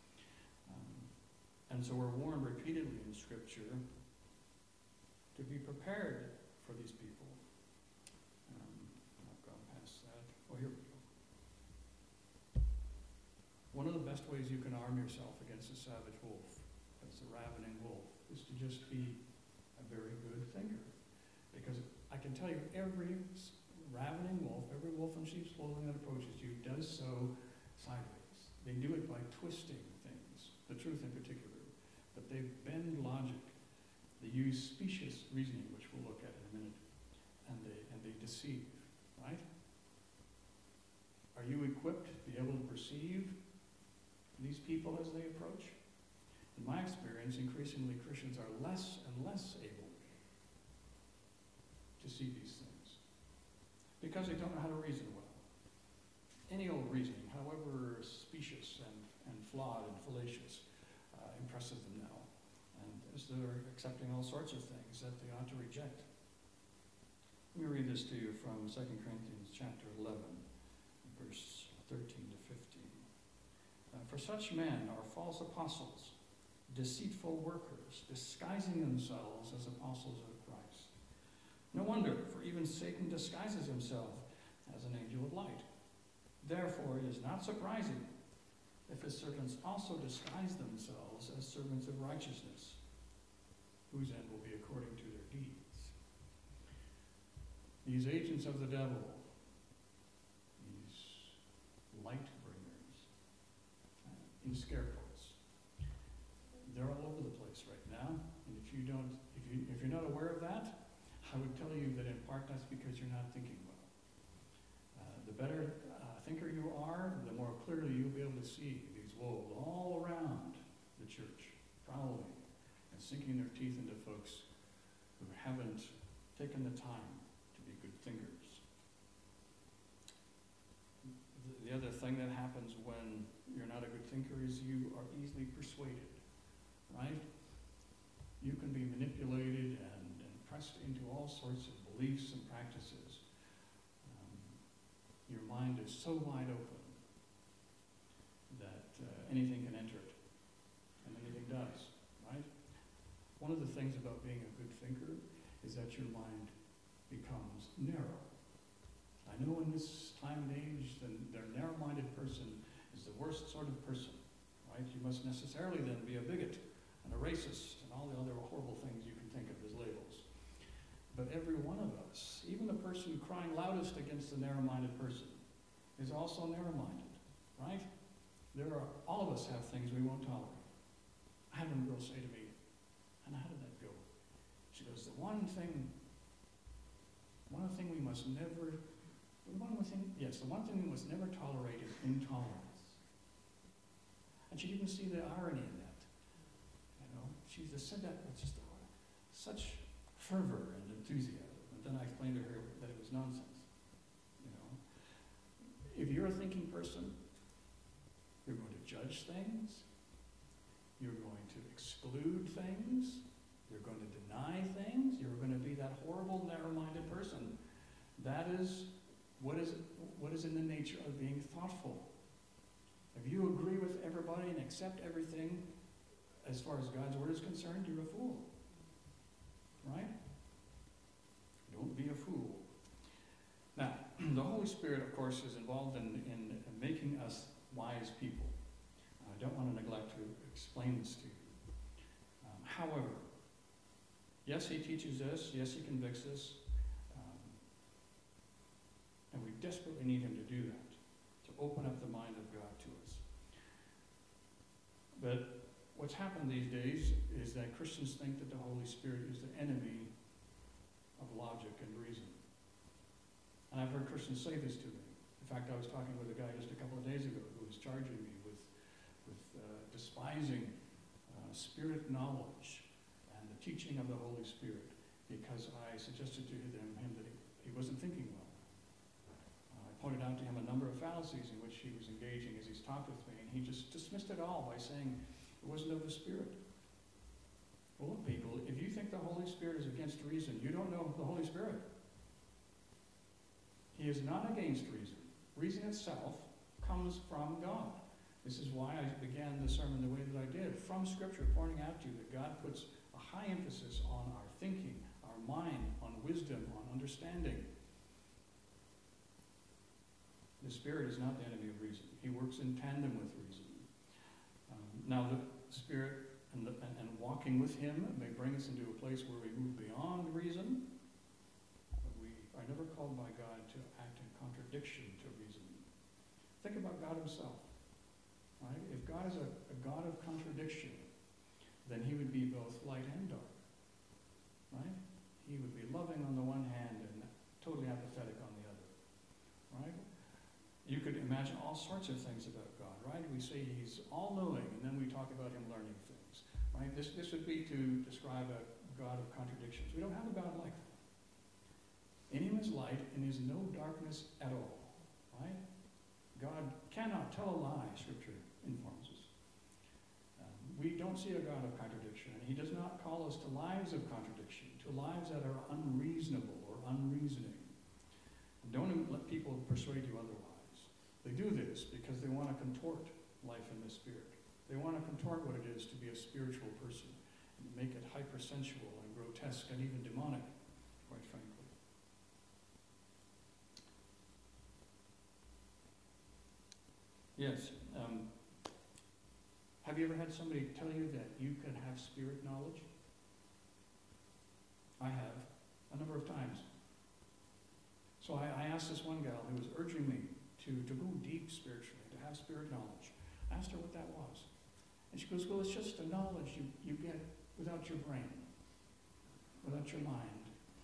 And so we're warned repeatedly in Scripture to be prepared for these people. I've gone past that. Oh, here we go. One of the best ways you can arm yourself against a savage wolf, that's a ravening wolf, is to just be a very good thinker. Because I can tell you, every ravening wolf, every wolf in sheep's clothing that approaches you does so sideways. They do it by twisting things, the truth in particular. But they bend logic. They use specious reasoning, which we'll look at in a minute, and they deceive, right? Are you equipped to be able to perceive these people as they approach? In my experience, increasingly Christians are less and less able to see these things because they don't know how to reason well. Any old reasoning, however specious and flawed and fallacious, impresses them now. And as they're accepting all sorts of things that they ought to reject. Let me read this to you from 2 Corinthians chapter 11, verse 13 to 15. For such men are false apostles, deceitful workers, disguising themselves as apostles of Christ. No wonder, for even Satan disguises himself as an angel of light. Therefore, it is not surprising if his servants also disguise themselves as servants of righteousness, whose end will be according to their deeds. These agents of the devil, these light bringers, these scarecrows, they're all over the place right now. And if you're not aware of that, I would tell you that in part that's because you're not thinking well. The better thinker you are, the more clearly you'll be able to see these wolves all around the church, prowling and sinking their teeth into folks who haven't taken the time to be good thinkers. The other thing that happens when you're not a good thinker is you are easily persuaded, right? You can be manipulated and pressed into all sorts of beliefs and practices. Your mind is so wide open that anything can enter it, and anything does, right? One of the things about being a good thinker is that your mind becomes narrow. I know in this time and age, the narrow-minded person is the worst sort of person, right? You must necessarily then be a bigot and a racist and all the other horrible things you can think of as labels. But every one of us, even the person crying loudest against the narrow-minded person, is also narrow-minded, right? All of us have things we won't tolerate. I had a girl say to me, and how did that go? She goes, the one thing we must never tolerate is intolerance. And she didn't see the irony in that. You know, she just said that with just such fervor and enthusiasm. And then I explained to her that it was nonsense. You know, if you're a thinking person, you're going to judge things, you're going to exclude things, you're going to deny things, you're going to be that horrible, narrow-minded person. That is what is in the nature of being thoughtful. If you agree with everybody and accept everything as far as God's word is concerned, you're a fool. Right? Don't be a fool. Now, the Holy Spirit, of course, is involved in making us wise people. I don't want to neglect to explain this to you. However, yes, he teaches us. Yes, he convicts us. And we desperately need him to do that, to open up the mind of God to us. But what's happened these days is that Christians think that the Holy Spirit is the enemy of logic and reason. And I've heard Christians say this to me. In fact, I was talking with a guy just a couple of days ago who was charging me with despising spirit knowledge and the teaching of the Holy Spirit because I suggested to him that he wasn't thinking well. I pointed out to him a number of fallacies in which he was engaging as he's talked with me, and he just dismissed it all by saying it wasn't of the Spirit. Well, look, people, if you think the Holy Spirit is against reason, you don't know the Holy Spirit. He is not against reason. Reason itself comes from God. This is why I began the sermon the way that I did, from Scripture, pointing out to you that God puts a high emphasis on our thinking, our mind, on wisdom, on understanding. The Spirit is not the enemy of reason. He works in tandem with reason. Now, the Spirit and walking with Him may bring us into a place where we move beyond reason, but we are never called by God to act in contradiction to reason. Think about God Himself. Right? If God is a God of contradiction, then He would be both light and dark. Right? He would be loving on the one hand and totally apathetic on the other. Right? You could imagine all sorts of things about God, right? We say He's all-knowing, and then we talk about Him learning things. Right? This would be to describe a God of contradictions. We don't have a God like that. In Him is light, and is no darkness at all. Right? God cannot tell a lie, Scripture informs us. We don't see a God of contradiction, and He does not call us to lives of contradiction, to lives that are unreasonable or unreasoning. And don't let people persuade you otherwise. They do this because they want to contort life in the Spirit. They want to contort what it is to be a spiritual person and make it hypersensual and grotesque and even demonic, quite frankly. Yes. Have you ever had somebody tell you that you can have spirit knowledge? I have, a number of times. So I asked this one gal who was urging me to go deep spiritually, to have spirit knowledge. I asked her what that was. And she goes, well, it's just a knowledge you get without your brain, without your mind.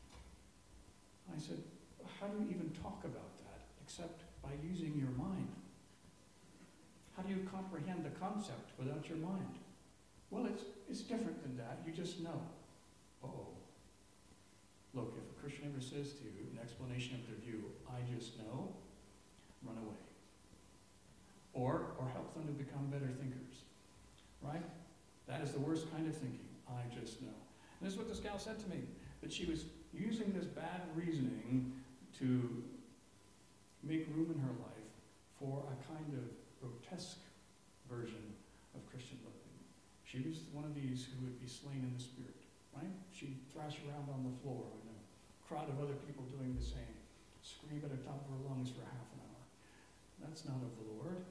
I said, how do you even talk about that except by using your mind? How do you comprehend the concept without your mind? Well, it's different than that. You just know. Uh-oh. Look, if a Christian ever says to you, an explanation of their view, I just know, run away. Or help them to become better thinkers. Right? That is the worst kind of thinking. I just know. And this is what this gal said to me, that she was using this bad reasoning to make room in her life for a kind of grotesque version of Christian living. She was one of these who would be slain in the Spirit, right? She'd thrash around on the floor and a crowd of other people doing the same, scream at the top of her lungs for half an hour. That's not of the Lord.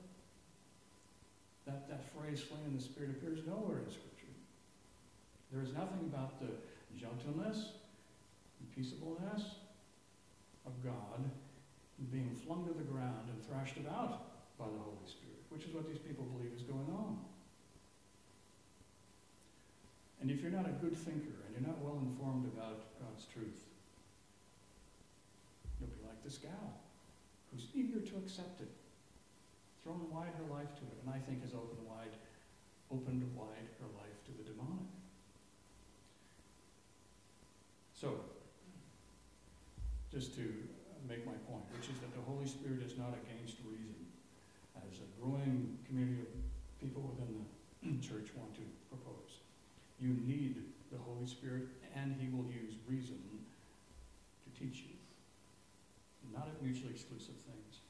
That phrase, slain in the Spirit, appears nowhere in Scripture. There is nothing about the gentleness and peaceableness of God being flung to the ground and thrashed about by the Holy Spirit, which is what these people believe is going on. And if you're not a good thinker and you're not well informed about God's truth, you'll be like this gal who's eager to accept it, thrown wide her life to it, and I think has opened wide her life to the demonic. So, just to make my point, which is that the Holy Spirit is not against reason, as a growing community of people within the church want to propose. You need the Holy Spirit, and He will use reason to teach you. Not mutually exclusive things.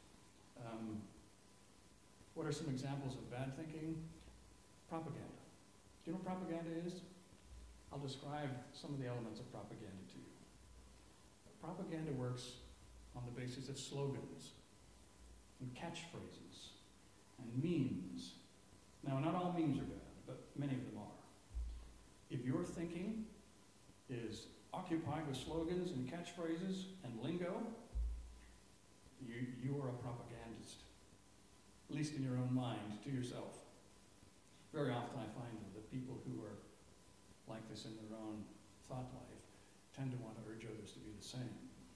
What are some examples of bad thinking? Propaganda. Do you know what propaganda is? I'll describe some of the elements of propaganda to you. Propaganda works on the basis of slogans and catchphrases and memes. Now, not all memes are bad, but many of them are. If your thinking is occupied with slogans and catchphrases and lingo, You are a propagandist, at least in your own mind, to yourself. Very often I find that people who are like this in their own thought life tend to want to urge others to be the same.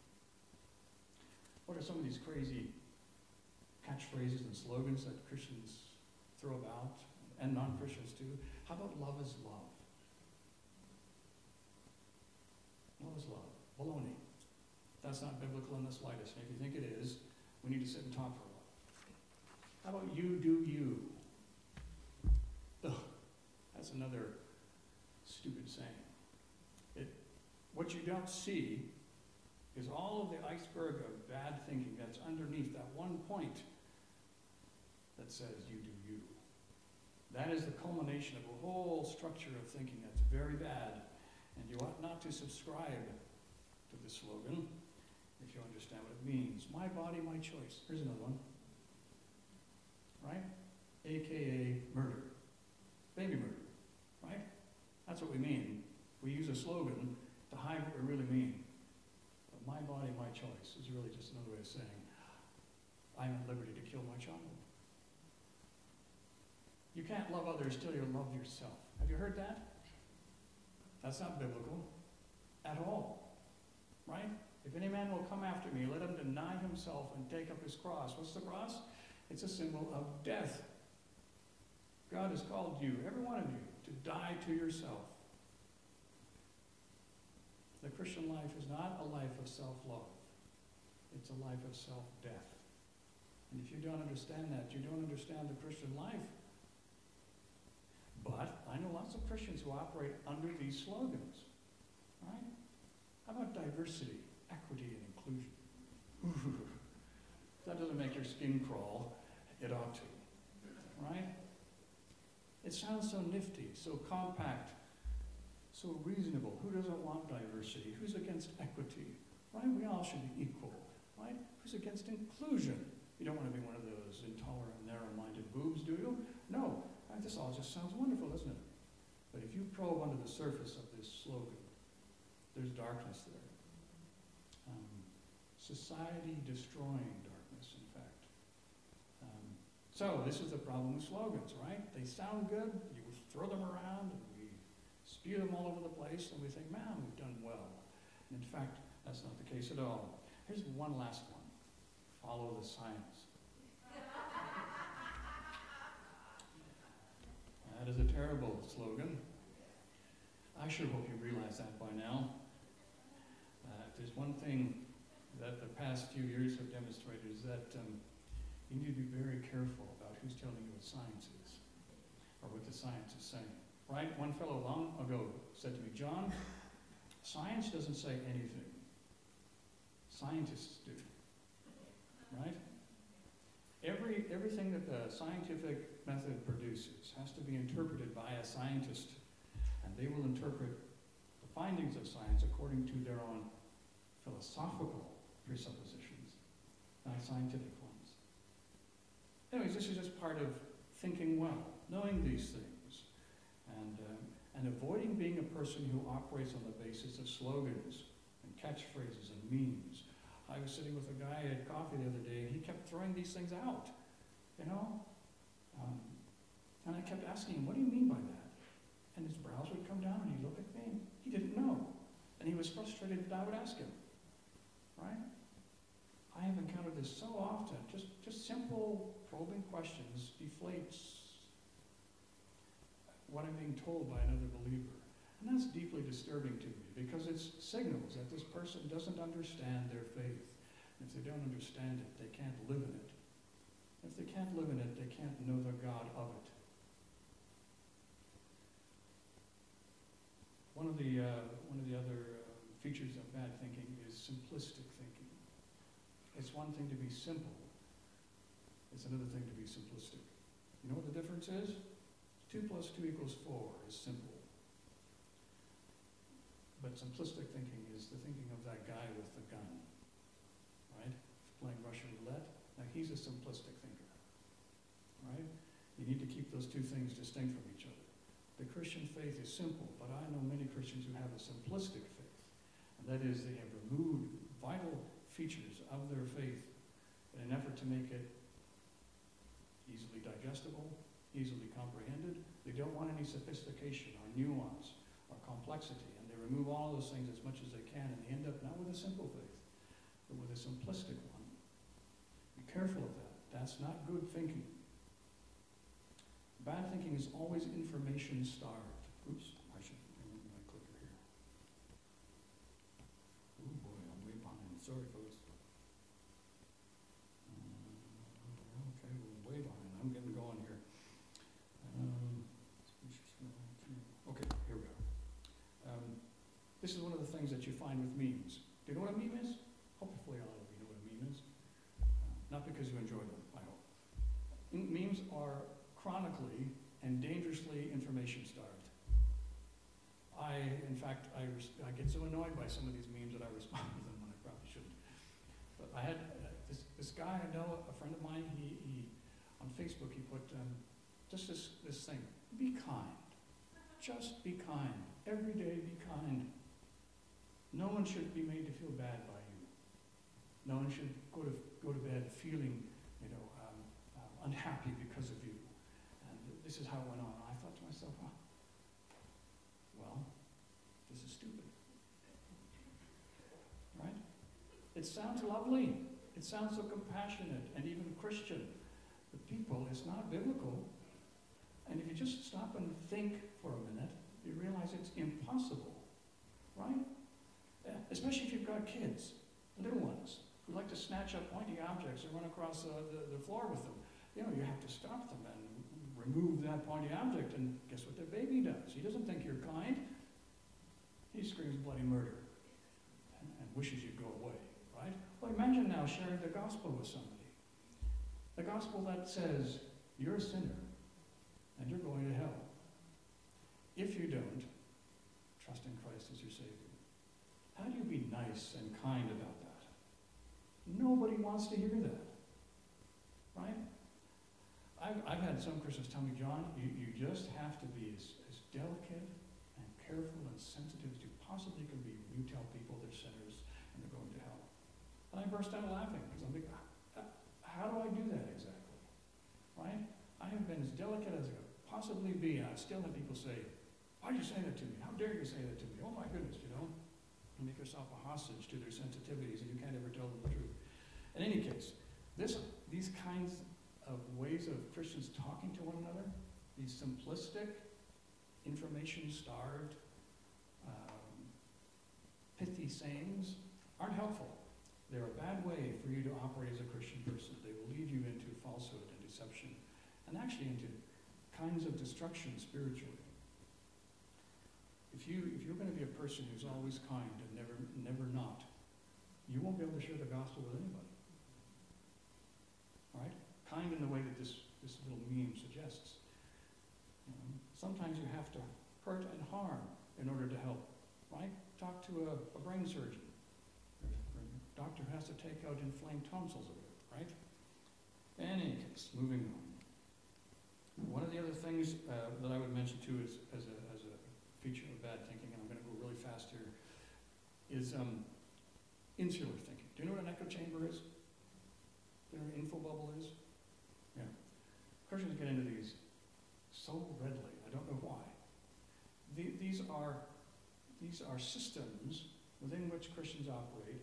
What are some of these crazy catchphrases and slogans that Christians throw about, and non-Christians too? How about love is love? Love is love. Baloney. That's not biblical in the slightest. And if you think it is, we need to sit and talk for a while. How about you do you? Ugh, that's another stupid saying. What you don't see is all of the iceberg of bad thinking that's underneath that one point that says you do you. That is the culmination of a whole structure of thinking that's very bad, and you ought not to subscribe to this slogan if you understand what it means. My body, my choice. Here's another one. Right? AKA murder. Baby murder. Right? That's what we mean. We use a slogan to hide what we really mean. But my body, my choice is really just another way of saying, I'm at liberty to kill my child. You can't love others till you love yourself. Have you heard that? That's not biblical at all. Right? If any man will come after me, let him deny himself and take up his cross. What's the cross? It's a symbol of death. God has called you, every one of you, to die to yourself. The Christian life is not a life of self-love. It's a life of self-death. And if you don't understand that, you don't understand the Christian life. But I know lots of Christians who operate under these slogans. Right? How about diversity, equity, and inclusion? Ooh, if that doesn't make your skin crawl, it ought to. Right? It sounds so nifty, so compact, so reasonable. Who doesn't want diversity? Who's against equity? Right? We all should be equal. Right? Who's against inclusion? You don't want to be one of those intolerant, narrow-minded boobs, do you? No. Right? This all just sounds wonderful, doesn't it? But if you probe under the surface of this slogan, there's darkness there. Society-destroying darkness, in fact. So this is the problem with slogans, right? They sound good. You throw them around, and we spew them all over the place, and we think, man, we've done well. And in fact, that's not the case at all. Here's one last one. Follow the science. That is a terrible slogan. I sure hope you realize that by now. If there's one thing that the past few years have demonstrated is that you need to be very careful about who's telling you what science is, or what the science is saying. Right? One fellow long ago said to me, John, science doesn't say anything. Scientists do. Right? Everything that the scientific method produces has to be interpreted by a scientist, and they will interpret the findings of science according to their own philosophical presuppositions, not scientific ones. Anyways, this is just part of thinking well, knowing these things, and avoiding being a person who operates on the basis of slogans and catchphrases and memes. I was sitting with a guy at coffee the other day, and he kept throwing these things out, you know? And I kept asking him, what do you mean by that? And his brows would come down, and he'd look at me, and he didn't know. And he was frustrated that I would ask him, right? I have encountered this so often. Just simple probing questions deflates what I'm being told by another believer. And that's deeply disturbing to me, because it signals that this person doesn't understand their faith. And if they don't understand it, they can't live in it. If they can't live in it, they can't know the God of it. One of the other features of bad thinking is simplistic thinking. It's one thing to be simple. It's another thing to be simplistic. You know what the difference is? 2 + 2 = 4 is simple. But simplistic thinking is the thinking of that guy with the gun, right? Playing Russian roulette. Now he's a simplistic thinker, right? You need to keep those two things distinct from each other. The Christian faith is simple, but I know many Christians who have a simplistic faith. And that is, they have removed vital features of their faith in an effort to make it easily digestible, easily comprehended. They don't want any sophistication or nuance or complexity, and they remove all those things as much as they can, and they end up not with a simple faith, but with a simplistic one. Be careful of that. That's not good thinking. Bad thinking is always information starved. Oops, I should remove my clicker here. Oh boy, I'm way behind. Sorry, folks. Okay, we're way behind. I'm getting going here. Okay, here we are. This is one of the things that you find with memes. Do you know what a meme is? Hopefully all of you know what a meme is. Not because you enjoy them, I hope. Memes are chronically and dangerously information starved. In fact, I get so annoyed by some of these memes that I respond to them when I probably shouldn't. But I had this guy I know, a friend of mine, he on Facebook, he put just this thing, be kind. Just be kind. Every day be kind. No one should be made to feel bad by you. No one should go to bed feeling, unhappy because of you. And this is how it went on. I thought to myself, well, this is stupid. Right? It sounds lovely. It sounds so compassionate and even Christian. But people, it's not biblical. And if you just stop and think for a minute, you realize it's impossible. Right? Especially if you've got kids, little ones, who like to snatch up pointy objects and run across the floor with them. You have to stop them and remove that pointy object, and guess what the baby does? He doesn't think you're kind. He screams bloody murder and wishes you'd go away, right? Well, imagine now sharing the gospel with somebody. The gospel that says, you're a sinner and you're going to hell if you don't trust in Christ as your Savior. How do you be nice and kind about that? Nobody wants to hear that, right? I've had some Christians tell me, John, you just have to be as delicate and careful and sensitive as you possibly can be when you tell people they're sinners and they're going to hell. And I burst out laughing because I'm like, how do I do that exactly? Right? I have been as delicate as I could possibly be, and I still have people say, why'd you say that to me? How dare you say that to me? Oh my goodness, You make yourself a hostage to their sensitivities and you can't ever tell them the truth. In any case, these kinds of ways of Christians talking to one another, these simplistic, information-starved, pithy sayings, aren't helpful. They're a bad way for you to operate as a Christian person. They will lead you into falsehood and deception, and actually into kinds of destruction spiritually. If you're going to be a person who's always kind and never not, you won't be able to share the gospel with anybody. Right? Kind in the way that this little meme suggests. Sometimes you have to hurt and harm in order to help. Right? Talk to a brain surgeon. A doctor has to take out inflamed tonsils of it. Right? In any case, moving on. One of the other things that I would mention too is as a feature of bad thinking, and I'm going to go really fast here, is insular thinking. Do you know what an echo chamber is? Do you know what an info bubble is? Yeah. Christians get into these so readily. I don't know why. These are systems within which Christians operate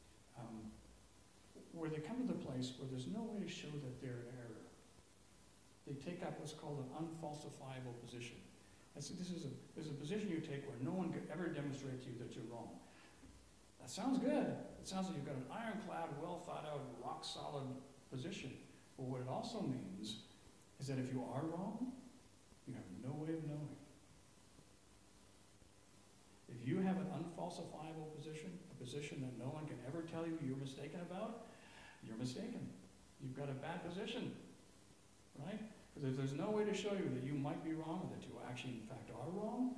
where they come to the place where there's no way to show that they're in error. They take up what's called an unfalsifiable position. This is a position you take where no one could ever demonstrate to you that you're wrong. That sounds good. It sounds like you've got an ironclad, well thought out, rock solid position. But what it also means is that if you are wrong, you have no way of knowing. If you have an unfalsifiable position, a position that no one can ever tell you you're mistaken about, you're mistaken. You've got a bad position, right? Because if there's no way to show you that you might be wrong or that you actually, in fact, are wrong,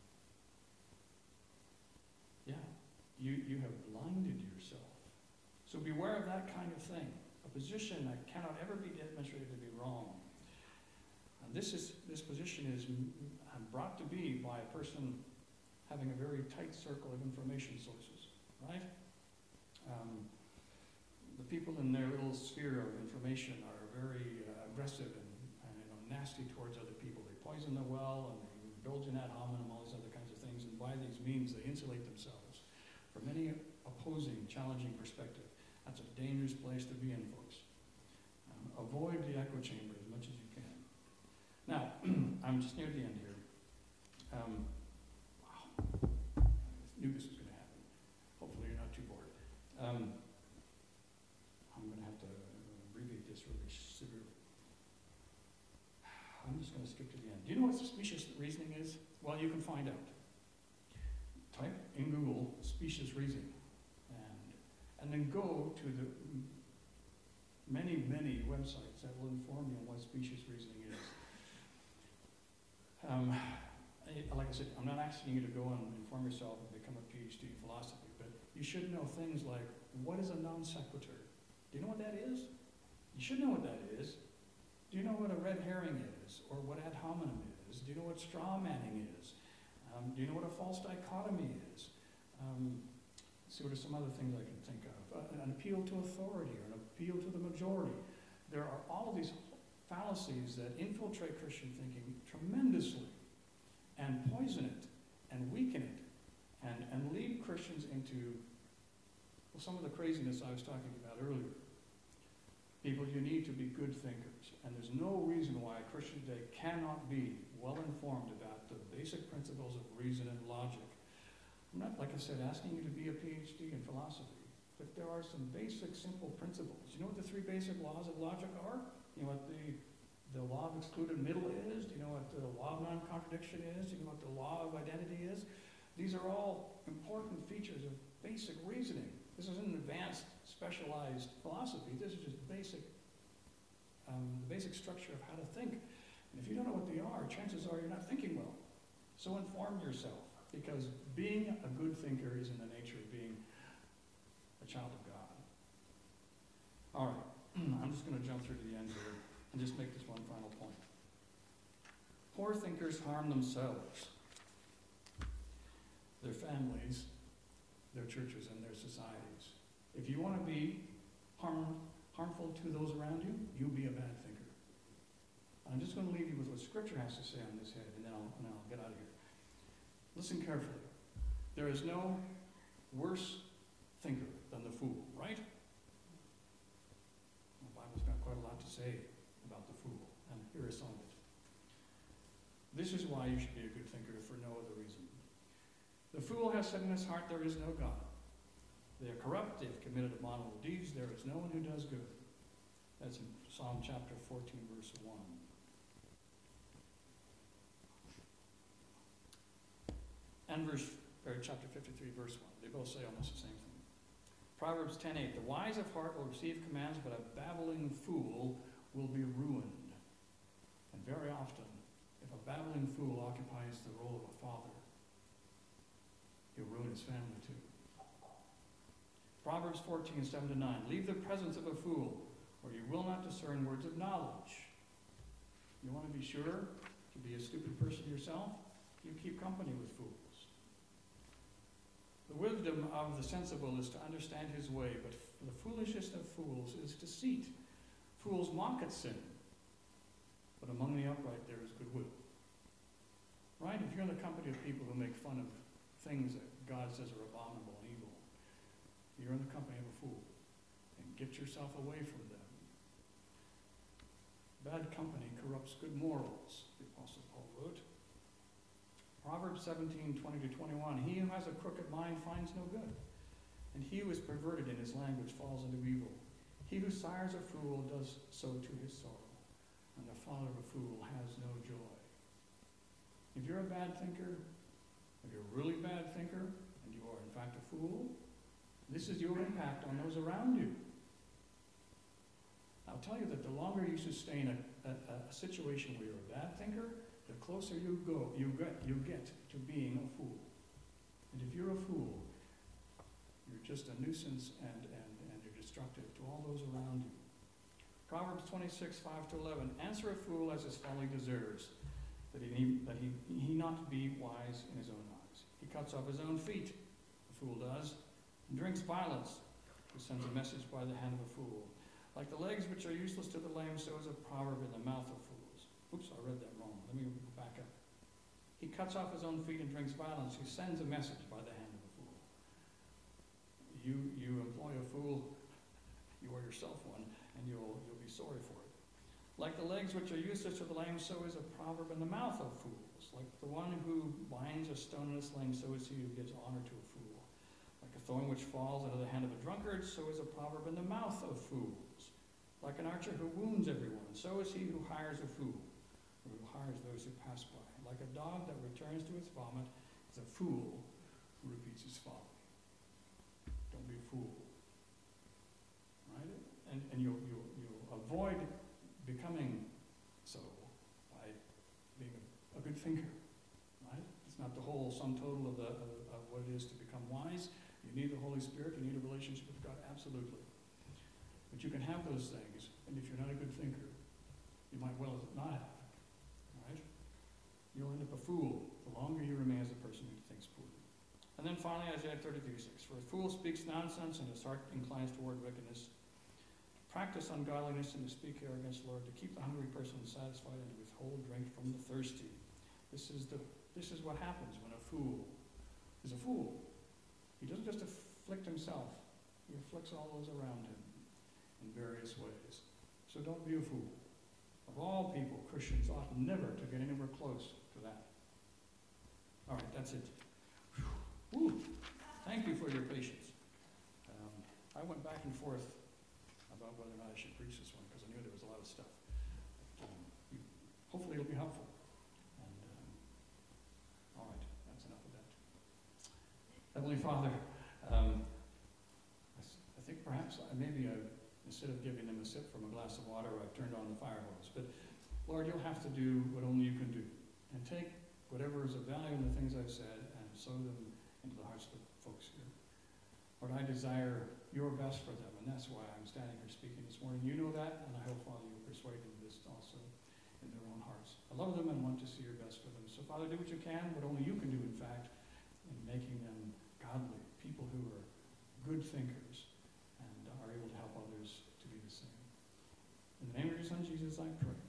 yeah, you have blinded yourself. So beware of that kind of thing, a position that cannot ever be demonstrated to be wrong. And this position is brought to be by a person having a very tight circle of information sources, right? The people in their little sphere of information are very aggressive and nasty towards other people. They poison the well and they indulge in ad hominem, all these other kinds of things, and by these means they insulate themselves from any opposing, challenging perspective. That's a dangerous place to be in, folks. Avoid the echo chamber as much as you can. Now, I'm just near the end here. Wow. I knew this was going to happen. Hopefully you're not too bored. I'm going to have to abbreviate this really severely. I'm just going to skip to the end. Do you know what specious reasoning is? Well, you can find out. Type in Google specious reasoning, and then go to the many, many websites that will inform you on what specious reasoning is. Like I said, I'm not asking you to go and inform yourself and become a PhD in philosophy, but you should know things like, what is a non sequitur? Do you know what that is? You should know what that is. Do you know what a red herring is, or what ad hominem is? Do you know what straw manning is? Do you know what a false dichotomy is? Let's see, what are some other things I can think of? An appeal to authority, or an appeal to the majority. There are all of these fallacies that infiltrate Christian thinking tremendously, and poison it, and weaken it, and lead Christians into some of the craziness I was talking about earlier. People, you need to be good thinkers, and there's no reason why a Christian today cannot be well informed about the basic principles of reason and logic. I'm not, like I said, asking you to be a PhD in philosophy, but there are some basic, simple principles. You know what the three basic laws of logic are? You know what the law of excluded middle is? Do you know what the law of non-contradiction is? Do you know what the law of identity is? These are all important features of basic reasoning. This isn't an advanced, specialized philosophy. This is just basic, the basic structure of how to think. And if you don't know what they are, chances are you're not thinking well. So inform yourself, because being a good thinker is in the nature of being a child of God. All right, I'm just going to jump through to the end here and just make this one final point. Poor thinkers harm themselves, their families, their churches, and their societies. If you want to be harmful to those around you, you be a bad thinker. I'm just going to leave you with what Scripture has to say on this head, and then I'll get out of here. Listen carefully. There is no worse thinker than the fool, right? The Bible's got quite a lot to say about the fool, and here is some of it. This is why you should be a good thinker, for no other reason. The fool has said in his heart, there is no God. They are corrupt, they have committed abominable deeds, there is no one who does good. That's in Psalm chapter 14, verse 1. And chapter 53, verse 1. They both say almost the same thing. Proverbs 10:8. The wise of heart will receive commands, but a babbling fool will be ruined. And very often, if a babbling fool occupies the role of a father, he'll ruin his family too. Proverbs 14:7-9. Leave the presence of a fool, or you will not discern words of knowledge. You want to be sure to be a stupid person yourself? You keep company with fools. The wisdom of the sensible is to understand his way, but the foolishness of fools is deceit. Fools mock at sin, but among the upright there is goodwill. Right? If you're in the company of people who make fun of things that God says are abominable and evil, you're in the company of a fool. And get yourself away from them. Bad company corrupts good morals, the Apostle Paul wrote. Proverbs 17:20-21. He who has a crooked mind finds no good, and he who is perverted in his language falls into evil. He who sires a fool does so to his sorrow, and the father of a fool has no joy. If you're a bad thinker, if you're a really bad thinker, and you are in fact a fool, this is your impact on those around you. I'll tell you that the longer you sustain a situation where you're a bad thinker, the closer you get to being a fool. And if you're a fool, you're just a nuisance and you're destructive to all those around you. Proverbs 26:5-11. Answer a fool as his folly deserves, that he not be wise in his own eyes. He cuts off his own feet, the fool does, and drinks violence. who sends a message by the hand of a fool. Like the legs which are useless to the lame, so is a proverb in the mouth of fools. Oops, I read that wrong. Let me back up. He cuts off his own feet and drinks violence. He sends a message by the hand of a fool. You employ a fool, you are yourself one, and you'll be sorry for it. Like the legs which are useless to the lame, so is a proverb in the mouth of fools. Like the one who binds a stone in a sling, so is he who gives honor to a fool. Like a thorn which falls into the hand of a drunkard, so is a proverb in the mouth of fools. Like an archer who wounds everyone, so is he who hires a fool, or who hires those who pass by. Like a dog that returns to its vomit is a fool who repeats his folly. Don't be a fool. Right? And you'll avoid becoming so by being a good thinker. Right? It's not the whole sum total of what it is to become wise. You need the Holy Spirit, you need a relationship with God, absolutely. But you can have those things, and if you're not a good thinker, you might well not have it. Right? You'll end up a fool the longer you remain as a person who thinks poorly. And then finally, Isaiah 33:6. For a fool speaks nonsense, and his heart inclines toward wickedness. To practice ungodliness and to speak arrogance, Lord, to keep the hungry person satisfied and to withhold drink from the thirsty. This is what happens when a fool is a fool. He doesn't just afflict himself, he afflicts all those around him in various ways. So don't be a fool. Of all people, Christians ought never to get anywhere close to that. All right, that's it. Whew. Thank you for your patience. I went back and forth about whether or not I should preach this one because I knew there was a lot of stuff. But, hopefully it'll be helpful. And, all right, that's enough of that. Heavenly Father, I think perhaps instead of giving them a sip from a glass of water, I've turned on the fire hose. But Lord, you'll have to do what only you can do. And take whatever is of value in the things I've said and sow them into the hearts of the folks here. Lord, I desire your best for them, and that's why I'm standing here speaking this morning. You know that, and I hope, Father, you persuade them of this also in their own hearts. I love them and want to see your best for them. So, Father, do what you can, what only you can do, in fact, in making them godly, people who are good thinkers and are able to help others to be the same. In the name of your Son, Jesus, I pray.